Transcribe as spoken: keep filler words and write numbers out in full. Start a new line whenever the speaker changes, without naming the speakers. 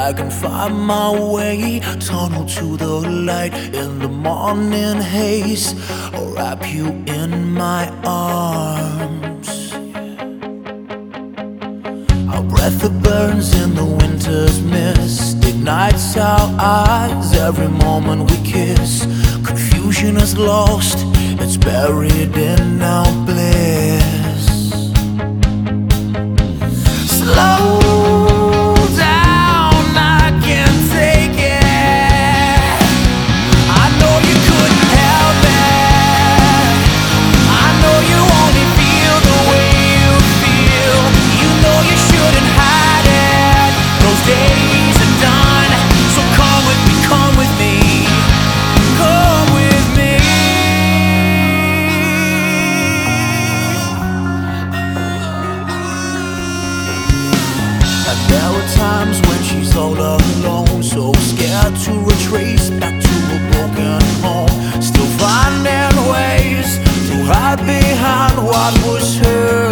I can find my way, tunnel to the light in the morning haze. I'll wrap you in my arms. Our breath that burns in the winter's mist ignites our eyes every moment we kiss. Confusion is lost, it's buried in our bliss. Slow down, I can't take it. I know you couldn't help it. I know you only feel the way you feel. You know you shouldn't hide it. Those days are done, so come with me, come with me, come with me. And there were times when she's all alone, so scared to retrace back to a broken home. Still finding ways to hide behind what was hers.